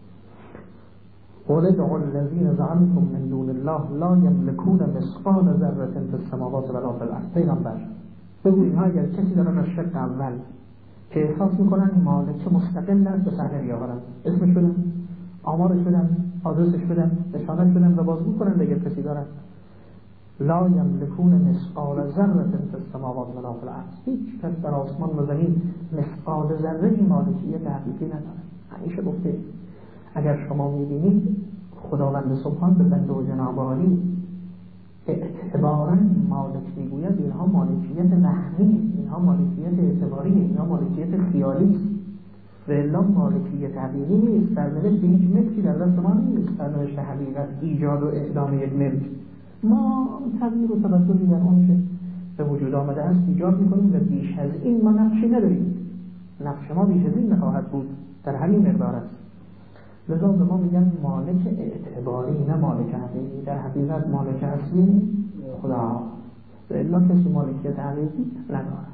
قل ادعوا الذین زعمتم من دون الله لا یملکون مثقال ذره فی السماوات ولا فی الارض. پیغمبر بگو اینها اگر کسی دارن از شق اول که احساس میکنن مالک مستقل است به صحنه بیاورن، اسمش بدن، آمارش بدن، آدرسش بدن، نشانش بدن و بازگو کنن اگر کسی دارن. لا یملکون مثقال ذره فی السماوات ولا فی الارض. هیچ کس در آسمان و زمین مثقال ذره مالکیت حقیقی نداره. همیشه گفته اگر شما میبینید خداوند سبحان به بنده و جناب عالی اعتباراً مالک میگوید، اینها مالکیت وهمیه، اینها مالکیت اعتباریه، اینها مالکیت خیالی است. و الا مالکیت حقیقی نیست. سرنوشت هیچ ملکی در دست ما نیست. سرنوشت حقیقت ایجاد و اعدام یک ملک. ما تغییر و تبدلی در اون که به وجود آمده است ایجاد میکنیم و بیش از این ما نقشی نداریم. نقش ما بیش از این نخواهد بود، در همین مقدار است. لذا به ما میگن مالک اعتباری نه مالک حقیقی. در حقیقت مالک اصلی خدا و الا کسی مالکیت حقیقی ندارد.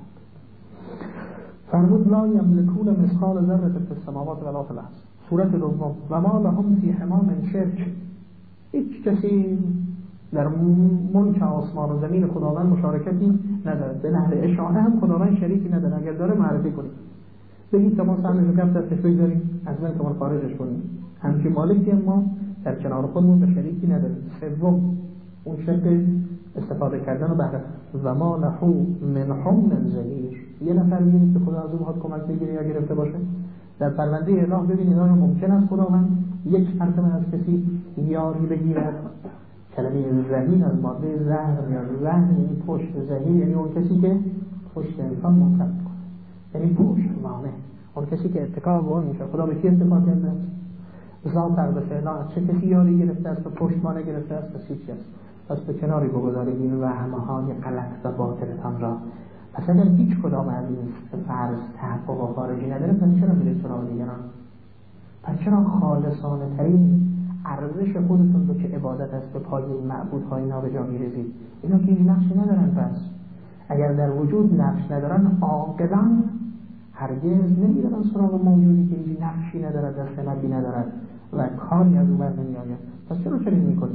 فرمود لا یملکون مثقال ذره فی السماوات ولا فی الارض. سورة دوم و ما لهم فی حمام شرک. هیچ کسی در ملک آسمان و زمین خداوند مشارکتی ندارد. به نحو اشاره هم خداوند شریکی نداره. اگر داره معرفی کنید، بگید که ما سهمش رو کف دستش بگذاریم، از من که ما خارجش کنیم. همچین مالکی ما در کنار خودمون به شریکی نداریم. سوم اون شکل استفاده کردن و بهره و ما لهو من حمل ظهیر. یه نفر ببینید که خدا از اون بخواد کمک بگیره یا گرفته باشه. در پرونده اله ببینید آیا ممکن است خداوند یک مرتبه از کسی یاری بگیرد. کلمه ظهیر از ماده زهر یا زهر یعنی پشت، ظهیر یعنی اون کسی که پشت انسان محکم کنه، یعنی پشت مانع، اون کسی که اتکا به اون میشه. خدا به کی اتکا کرده؟ ذات در به فعلا چه کسی یاری گرفته است و پشت مانع گرفته است؟ پس هیچ کس. پس به کناری بگذارید این وهم‌های غلط و باطلتان را. پس اگر هیچ کدام از این فرض تحقق و خارجی نداره، پس چرا میرید سراغ دیگران؟ پس چرا خالصانه ترین ارزش خودتون رو که عبادت است به پای معبودهای نابجا می‌ریزید؟ اینا که این نقشی ندارن. پس اگر در وجود نقش ندارن، عاقلان هرگز نمی‌رن سراغ موجودی که هیچ نقشی ندارد، دستمدی ندارد و کاری از اون بر نمی‌آید. پس چرا چنین می‌کنید؟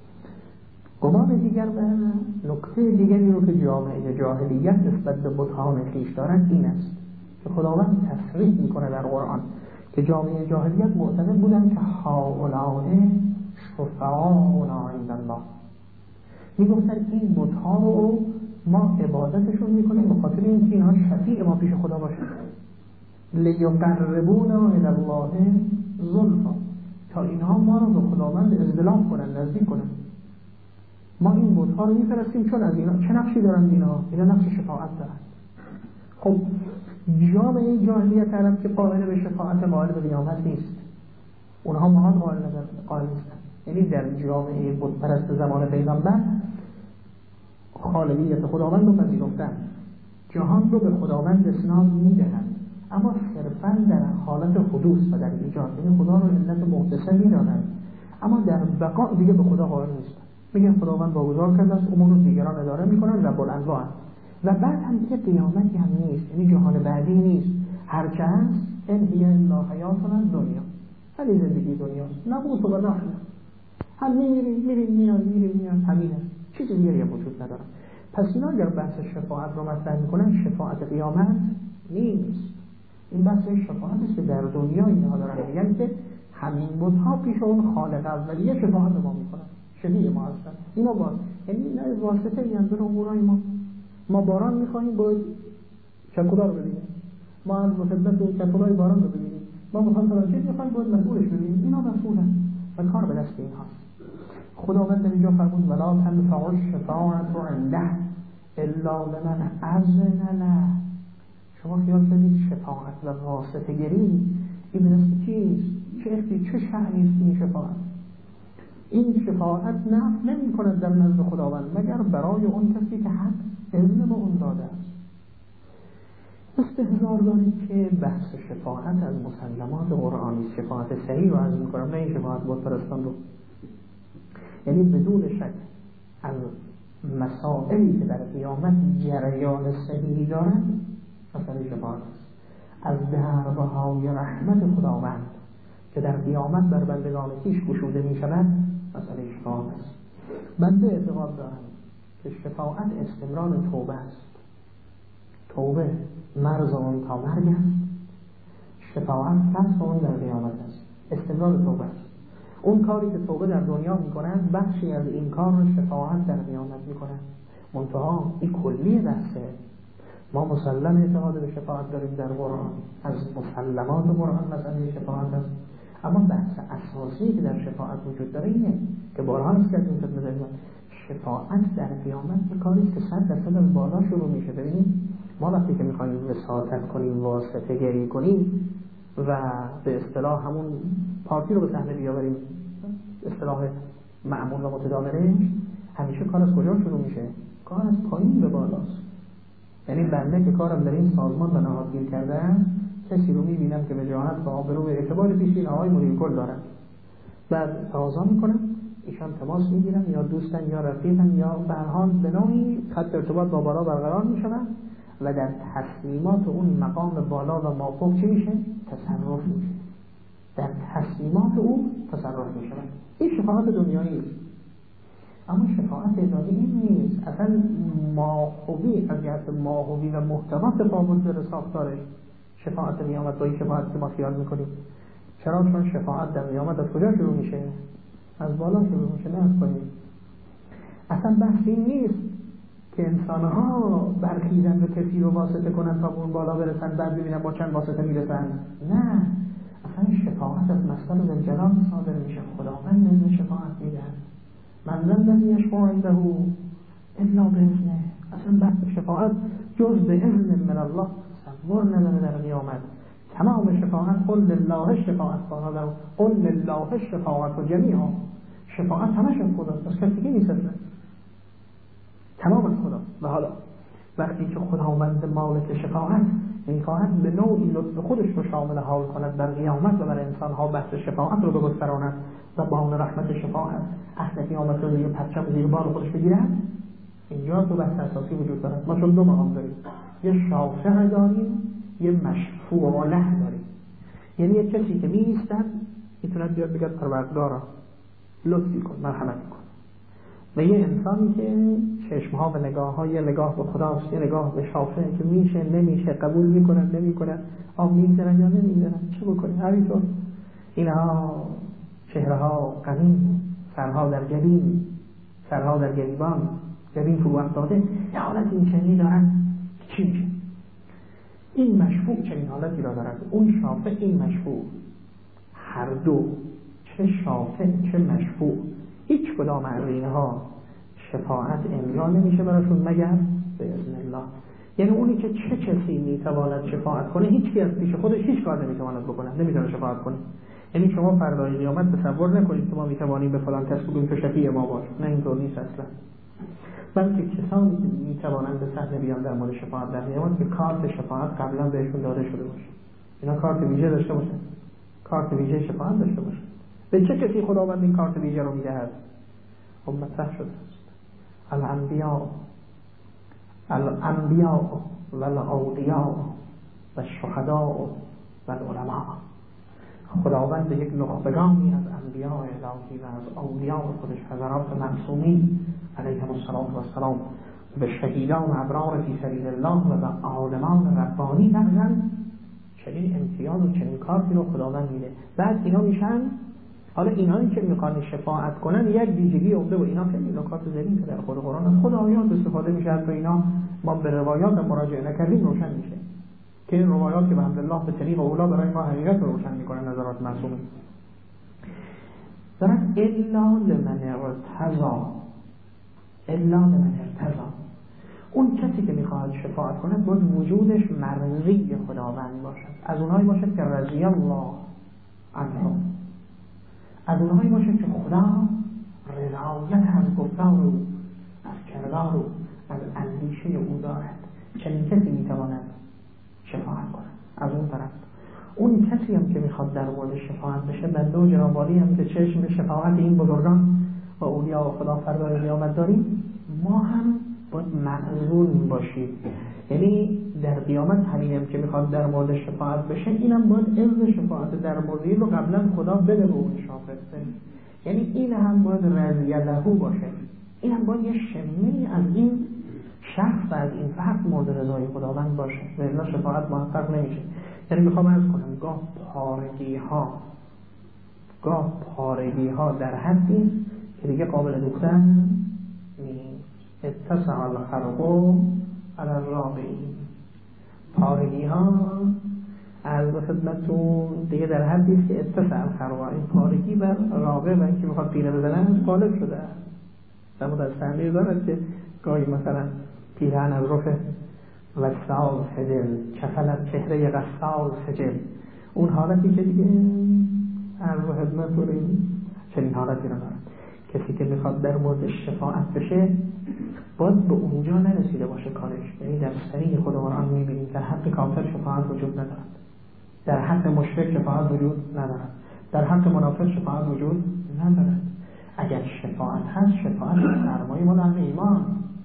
گمان دیگر و نکته دیگری رو که جامعه جاهلیت نسبت به بتان خویش دارند این است که خداوند تصریح میکنه در قرآن که جامعه جاهلیت معتقد بودن که هؤلاء شفعاؤنا عند الله. میگفتن این بت‌ها رو ما عبادتشون میکنیم به خاطر اینکه اینها شفیع ما پیش خدا باشن، لیقربونا الی الله زلفا، تا اینها ما رو به خداوند ازدلال کنن، نزدیک کنن. ما این بت‌ها رو می‌فرستیم چون از اینا چه نقشی دارن؟ اینا اینا نقش شفاعت دارن. خب جامعه جاهلیت عرب که قائل به شفاعت قائل به قیامت نیست، اونها محال قائل قائل نیستن. یعنی در جامعه بت پرست زمان پیغمبر خالقیت خداوند رو پذیرفتن، جهان رو به خداوند اسناد میدهند، اما صرفا در حالت حدوث و در ایجاد، یعنی خدا رو علت محدثه میدانند، اما در بقا دیگه به خدا قائل نیستن. میگن خداوند واگذار کرده است، امور رو دیگران اداره میکنن، رب الانواع. و بعد هم دیگه قیامتی هم نیست، یعنی جهان بعدی نیست. هرچه هست ان هی الا حیاتنا دنیا، همین زندگی دنیاست، نموت و نحیا، هم میریم میریم میان میریم میان، همینه، چیزی دیگری هم وجود نداره. پس اینا اگر بحث شفاعت رو مطرح میکنن، شفاعت قیامت نیست. این بحث شفاعت است که در دنیا اینها دارن میگن که همین بت‌ها پیش اون خالق اولیه شفاعت ما میکنن، شفیع ما هستن. اینا باز یعنی اینا واسطه این در امورای ما. ما باران میخواهیم باید چکودار ببینیم، ما از خدمت چکودار باران رو ببینیم، ما میخوایم فلان چیز میخوایم باید مسئولش ببینیم. اینا مسئولن و کار به دست اینهاست. خداوند در اینجا فرمود ولا تنفع الشفاعة عنده الا لمن اذن له. شما خیال کنید شفاعت و واسطه گری این به دست کیست؟ چه اختی چه شأنی است این شفاعت؟ این شفاعت نفع نمی کند در نزد خداوند مگر برای اون کسی که حق اذن به اون داده است. استحضار دارید که بحث شفاعت از مسلمات قرآنی، شفاعت صحیح رو عرض می‌کنم، نه این شفاعت بت پرستان رو. یعنی بدون شک از مسائلی که در قیامت جریان صحیحی دارند مسئله شفاعت است. از درهای رحمت خداوند که در قیامت بر بندگان خویش گشوده می‌شود مسئله شفاعت است. بنده اعتقاد دارم که شفاعت استمرار توبه است. توبه مرز اون تا مرگ است، شفاعت فصل اون در قیامت است. استمرار توبه است. اون کاری که توبه در دنیا میکنند بخشی از این کار رو شفاعت در قیامت میکنند. منتها این کلی بحثه. ما مسلم اعتقاد به شفاعت داریم در قرآن، از مسلمات قرآن مسئله شفاعت است. اما بحث اساسی که در شفاعت وجود داره اینه که بارها کردیم خدمت داریم، شفاعت در قیامت یک کاری است که صد درصد از بالا شروع میشه. ببینید ما وقتی که میخوایم وساطت کنیم، واسطه گری کنیم و به اصطلاح همون پارتی رو به صحنه بیاوریم، اصطلاح معمول و متداولش، همیشه کار از کجا شروع میشه؟ کار از پایین به بالاست. یعنی بنده که کارم در این سازمان به نهادگیر کردم، کسی رو میبینم که به جهانت و آبرو و اعتبار پیش این آقای مدیر کل دارن، بعد تقاضا میکنم ایشان تماس میگیرن، یا دوستن یا رفیقن یا به هر حال به نوعی خط ارتباط با بالا برقرار میشن و در تصمیمات اون مقام بالا و مافوق چی میشه؟ تصرف میشه. در تصمیمات او تصرف میشه. این شفاعت دنیایی است. اما شفاعت الهی این نیست. اصلا ماهوی از جهت ماهوی و محتوا تفاوت داره ساختارش. شفاعت قیامت با این شفاعت که ما خیال میکنیم. چرا؟ چون شفاعت در قیامت از کجا شروع میشه؟ از بالا شروع میشه، نه از پایین. اصلا بحث این نیست که انسانها برخیزن و کسی رو واسطه کنن تا اون بالا برسن، بعد ببینن با چند واسطه میرسن. نه، اصلا شفاعت از مصدر ذوالجلال صادر میشه. خداوند اذن شفاعت میده. من ذا الذی یشفع عنده الا باذنه. اصلا بحث شفاعت جز به اذن من الله تصور نداره در قیامت. تمام شفاعت قل لله الشفاعت قال قل لله الشفاعت جمیعا. شفاعت همش از خداست، از کسی دیگه نیست. تمام از خدا. و حالا وقتی که خداوند مالک شفاعت میخواهد به نوعی لطف خودش رو شامل حال کند در قیامت و بر انسانها بحث شفاعت رو بگستراند و با اون رحمت شفاعت اهل قیامت رو زیر پرچم زیر بال خودش بگیرد، اینجا تو بحث اساسی وجود دارد. ما چون دو مقام داریم، یه شافع داریم، یه مشفوع له داریم. یعنی یه کسی که میایستد میتونه بیاد بگه پروردگارا لطفی کن، مرحمت کن. و یه انسانی که چشمها و نگاه‌ها یه نگاه به خداست، یه نگاه به شافع که میشه نمیشه، قبول میکنن نمیکنن، آب میگذرن یا نمیگذرن، چه بکنی؟ همینطور اینها چهره‌ها غمین، سرها در جبین، سرها در گریبان، جبین فرو افتاده، یه حالت این چنینی دارن. چی میشه؟ این مشفوع چنین حالتی را دارد، اون شافع این مشفوع. هر دو، چه شافع چه مشفوع، هیچ کدام از اینها شفاعت امضا نمیشه براشون مگر به اذن الله. یعنی اونی که چه کسی میتواند شفاعت کنه، هیچ کی از پیش خودش هیچ کار نمیتواند بکنه، نمیتونه شفاعت کنه. یعنی شما فردای قیامت تصور نکنید که ما میتوانیم به فلان کس بگیم تو شفیع ما باش، نه اینطور نیست اصلا. بلکه کسانی که میتوانند به صحنه بیان در مورد شفاعت در قیامت که کارت شفاعت قبلا بهشون داده شده باشه، اینا کارت ویژه داشته باشن، کارت ویژه شفاعت داشته باشن. به چه کسی خداوند این کارت ویژه رو میدهد؟ خب مطرح شده است. الانبیاء الانبیاء و الاولیاء و الشهداء و العلماء. خداوند یک نخبگانی از انبیاء الهی و از اولیاء خودش، حضرات معصومین علیهم السلام، به شهیدان ابرار فی سبیل الله و به عالمان ربانی نقل چنین امتیاز و چنین کارتی رو خداوند میده. بعد اینا میشن، حالا اینایی که میخوان شفاعت کنن یک ویژگی عمده و اینا خیلی نکات زرین که در خود قرآن از خود آیات استفاده میشه، تو اینا ما به روایات مراجعه نکردیم روشن میشه که این روایات که به الحمدلله به طریق اولا برای ما حقیقت رو روشن میکنن نظرات معصومین. درست الا لمن ارتضی، الا لمن ارتضی، اون کسی که میخواد شفاعت کنه باید وجودش مرضی خداوند باشد، از اونهایی باشد که رضی الله عنهم، از اونهایی باشد که خدا رضایت از گفتار او، از کردار او، از اندیشه او دارد. چنین کسی میتواند شفاعت کنه. از اون طرف اون کسی هم که میخواد در مورد شفاعت بشه، بنده و جنابعالی هم که چشم به شفاعت این بزرگان و اولیاء و خدا فردای قیامت داریم، ما هم باید معذون باشیم. یعنی در قیامت همین هم که میخواد در مورد شفاعت بشه، اینم باید اذن شفاعت در مورد رو قبلا خدا بده به اون شافعه. یعنی این هم باید رضی له باشه، این هم باید یه شمی از این شخص و از این فرد مورد رضای خداوند باشه، و الا شفاعت محقق نمیشه. یعنی میخوام عرض کنم گاه پارگی ها گاه پارگی ها در حدی که دیگه قابل دوختن نیست. اتسع الخرق علی الرابعین، پارگی ها از خدمتون دیگه در حدی که اتسع الخرق، این پارگی بر رابع و اینکه میخواد پیله بزنن غالب شده. در مورد از تعمیر دارد که گاهی مثلا پیرهن از رخ وسال خجل، کفل از چهره غسال خجل، اون حالتی که دیگه عرض و خدمت بریم چنین حالتی رو دارد. کسی که میخواد در مورد شفاعت بشه باید به اونجا نرسیده باشه کارش. یعنی در صریح خود قرآن میبینیم در حق کافر شفاعت وجود ندارد، در حق مشرک شفاعت وجود ندارد، در حق منافق شفاعت وجود ندارد. اگر شفاعت هست، شفاعت سرمایه مال اهل ایمان،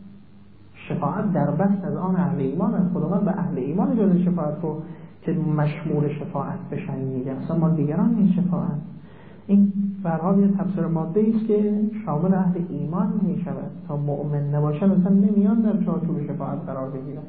شفاعت در بست از آن اهل ایمان است. خداوند به اهل ایمان اجازه شفاعت رو که مشمول شفاعت بشن میده، اصلا ما دیگران نیست شفاعت. این برحال یه تفسیر ماده است که شامل اهل ایمان می شود. تا مؤمن نباشن اصلا نمیان در چارچوب شفاعت قرار بگیرن.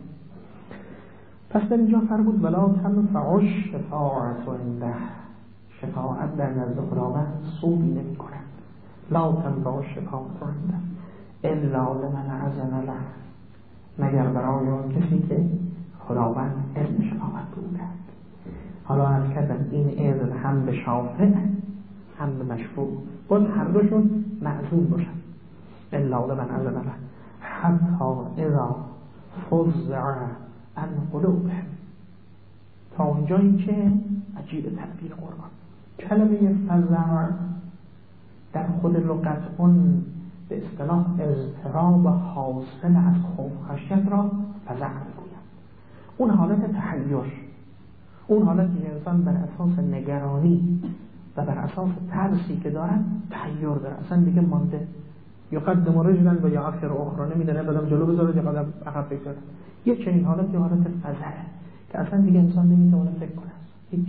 پس در اینجا فرمود ولا تنفع الشفاعة عنده، شفاعت در نزد خداوند سودی نمی کند. لا تنفع الشفاعة عنده الا لمن اذن له، مگر برای اون کسی که خداوند اذن شفاعت بوده. حالا از کردن این اذن هم به شافع هم به مشفوع، باید هر دوشون معذون باشن. الا لمن اذن له حتی اذا فزع عن قلوبهم، تا اونجایی که عجیب تعبیر قرآن، کلمه فزع در خود لغت اون به اصطلاح اضطراب حاصل از خوف خشیت را فزع میگوید. اون حالت تحیر، اون حالتی که انسان بر اساس نگرانی و بر اساس ترسی که دارد تحیر داره، اصلا دیگه مانده. یقدم رجلا و یؤخر اخرى، نمیدونه قدم جلو بذاره یا قدم عقب بگذاره. یه چنین حالتی حالت فزعه که اصلا دیگه انسان نمیتونه فکر کنه هیچ.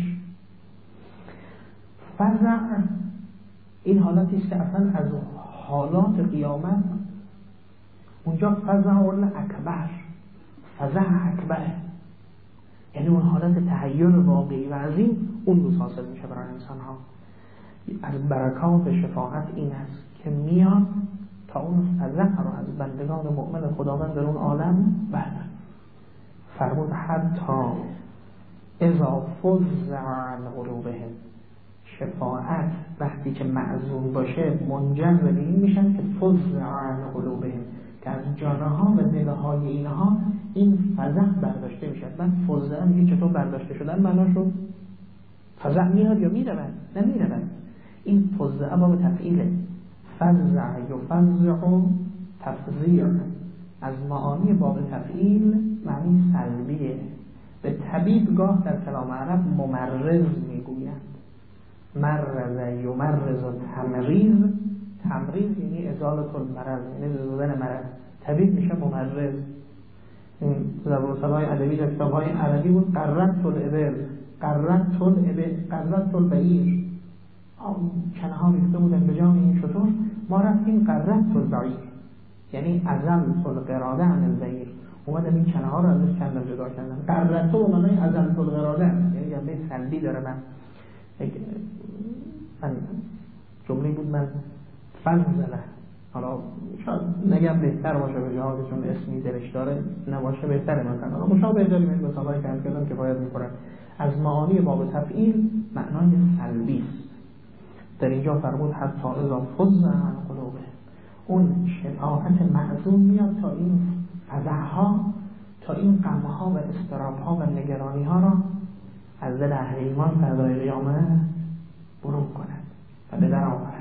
فزع این حالتی است که اصلا از حالات قیامت اونجا فزع اکبر، فزع اکبر، یعنی اون حالت تحیر واقعی و عظیم اون روز حاصل میشه برای انسان ها. از برکات شفاعت این است که میاد تا اون فزع رو از بندگان مؤمن خداوند در اون عالم بردن. فرمود حتی اذا فزع عن قلوبهم، شفاعت وقتی که معذور باشه منجر به این میشن که فزع عن قلوبهم، که از جانه ها و دل های اینها این فزع برداشته میشه. من فزع میگه چطور برداشته شدن معناشو فزع میاد یا میرود؟ نه میرود. این فزع باب تفعیله. فزع یا فزع و تفزیع از معانی باب تفعیل معنی سلبیه. به طبیب گاه در کلام عرب ممرض میگویند. مرض یمرض و تمریض. تمریض یعنی ازالت المرض، یعنی زدن مرض. طبیب میشه ممرض. این زبان های ادبی در کتاب های عربی بود. قررت الابل، قررت الابل، قررت البعیر. کنه ها ریخته بودن به جان این شطور، ما رفتیم قررت البعیر، یعنی ازلت القراده عن البعیر. اومدم این کنه ها رو ازش کندم، جدا کردم. قررت و معنی ازلت القراده، یعنی جنبه سلبی داره. من من جمله بود من فنزله، حالا شاید نگم بهتر باشه به جهازی چون اسمی درش داره نباشه بهتره، مثلا حالا مشابه داریم این مثالایی که هم کردم که باید میکنن. از معانی باب تفعیل معنای سلبی است. در اینجا فرمود حتی اذا فزع عن قلوبه، اون شفاعت معزوم میاد تا این فزعها، تا این غمها و اضطرابها و نگرانیها را از دل اهل ایمان فردای قیامت برون کند و به در آورد.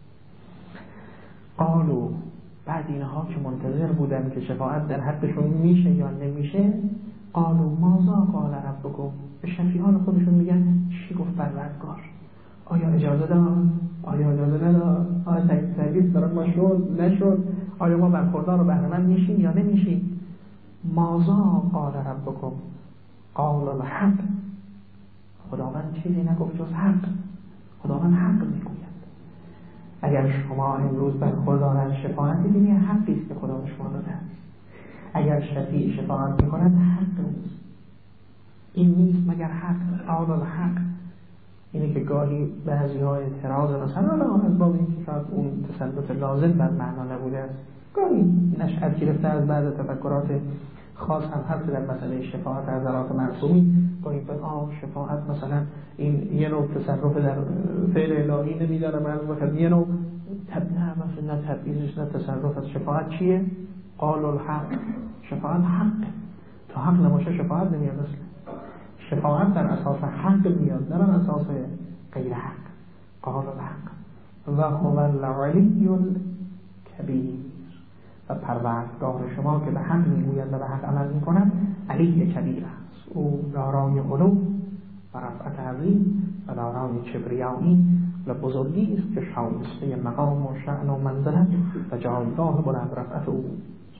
قالو، بعد اینها که منتظر بودن که شفاعت در حقشون میشه یا نمیشه، قالو ماذا قال ربکم، به شفیعان خودشون میگن چی گفت پروردگار؟ آیا اجازه داد؟ آیا اجازه نداد؟ آیا تکلیف برای ما شد؟ نشد؟ آیا ما برخوردار و بهره‌مند میشیم یا نمیشیم؟ ماذا قال ربکم قال الحق، خداوند چیزی نگفت جز حق. خداوند حق میگوید. اگر شما امروز برخوردار از شفاعت دیدین، حقی است که خدا به شما داده است. اگر شفیع شفاعت میکند حق نیست. این نیست مگر حق. قال الحق اینه که گاهی بعضی ها اعتراض مثلا از باب اینکه شاید اون تسلط لازم بر معنا نبوده است، گاهی نشأت گرفته از بعض تفکرات خاص هم هست در مسئله شفاعت حضرات معصومین. گاهی به آه شفاعت مثلا این یه نوع تصرف در فعل الهی نمیداره، معلوم بخیر یه نوع تبنه مثلا نه تبعیضش نه تصرف. از شفاعت چیه؟ قال الحق، شفاعت حق. تا حق نباشه شفاعت نمیاد. اصلا شفاعت در اساس حق میاد، نه بر اساس غیر حق. قال الحق و هو العلی الکبیر، و پروردگار شما که به حق میگوید و به حق عمل میکند علی کبیر است. او دارای علو و رفعت عظیم و دارای کبریایی و بزرگی است که شایسته مقام و شأن و منزلت و جایگاه بلند رفعت او.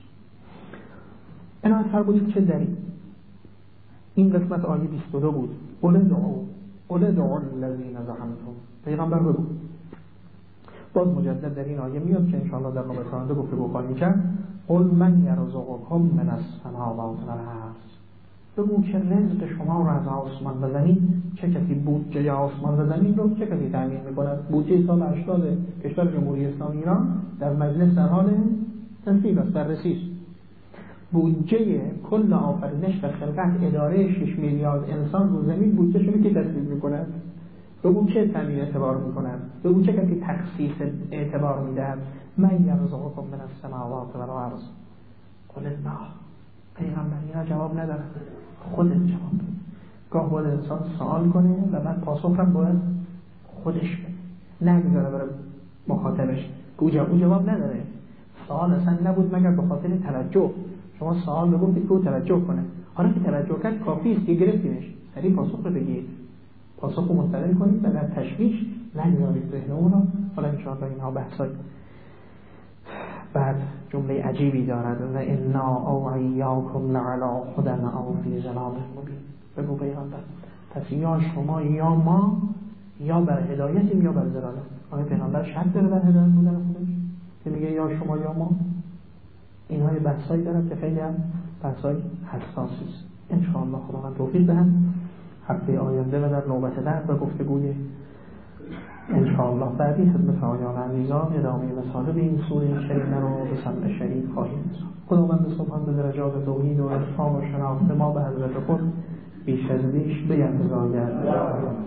عنایت فرمودید که در این قسمت آیه بیست و دو بود. قل ادعوا قل ادعوا الذین زعمتم، پیغمبر بگو. باز مجدد در این آیه میاد که انشاءالله در نوبت آینده گفتگو خواهیم کرد. قل من یرزقکم من السماوات والارض، بگو که رزق شما رو از آسمان و زمین، چه کسی بودجه آسمان و زمین رو چه کسی تامین میکند؟ بودجه سال هشتاد کشور جمهوری اسلامی ایران در مجلس در حال تصویب است، بررسی است. بودجه کل آفرینش و خلقت اداره شش میلیارد انسان رو زمین بودجه شده که تصویب میکند؟ بگو چه تامین اعتبار میکند؟ بگو چه کسی تخصیص اعتبار میدهد؟ من یرزقکم من السماوات والارض قل الله. پیغمبر اینا جواب نداره، خودت جواب بده. گاه باید انسان سوال کنه و بعد پاسخ هم باید خودش بده، نگذاره برای مخاطبش که او جواب نداره. سوال اصلا نبود مگر به خاطر توجه. شما سوال بگوید که او توجه کنه. حالا که توجه کرد کافی است که گرفتیمش، سریع پاسخ رو بگید، پاسخ رو مستقل کنید و در تشویش نگذارید ذهن اون رو. حالا انشاءالله اینها بحثای بعد جمله عجیبی دارد و انا او ایاکم لعلی هدی او فی ضلال مبین. بگو پیغمبر پس یا شما یا ما یا بر هدایتیم یا بر ضلالت. آیا پیغمبر شک داره در هدایت بودن خودش که میگه یا شما یا ما؟ اینها یه بحثایی دارد که خیلی هم بحثای حساسی است. انشاءالله خداوند توفیق دهند هفته آینده و در نوبت بعد و گفتگوی انشاءالله بعدی خدمت آیان عزیزان ادامه مصادب این سوره کریمه رو به سمع شریف خواهیم رساند. خداوند سبحان به درجات توحید و عرفان و شناخت ما به حضرت خود بیش از بیش بیفزاید.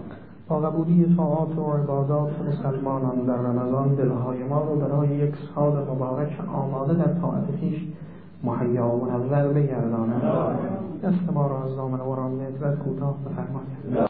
با قبولی طاعات و عبادات مسلمانان در رمضان دلهای ما رو برای یک سال مبارک آماده در طاعت خویش مهیا و منور بگرداند. دست ما را از دامن وران نعمت کوتاه بفرماید.